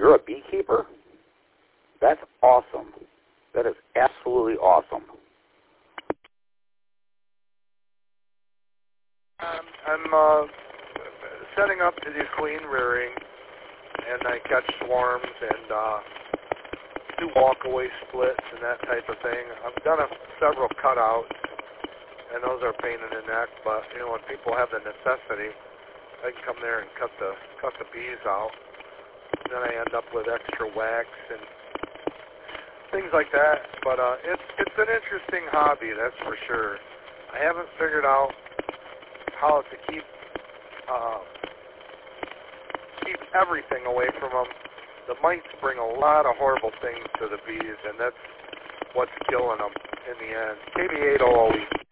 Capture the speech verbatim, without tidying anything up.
you're a beekeeper? That's awesome. That is absolutely awesome. Um, I'm uh, setting up to do queen rearing, and I catch swarms and uh, do walk-away splits and that type of thing. I've done a, several cutouts, and those are a pain in the neck, but, you know, when people have the necessity, I can come there and cut the cut the bees out. And then I end up with extra wax and things like that. But uh, it's it's an interesting hobby, that's for sure. I haven't figured out how to keep uh, keep everything away from them. The mites bring a lot of horrible things to the bees, and that's what's killing them in the end. K B eight oh always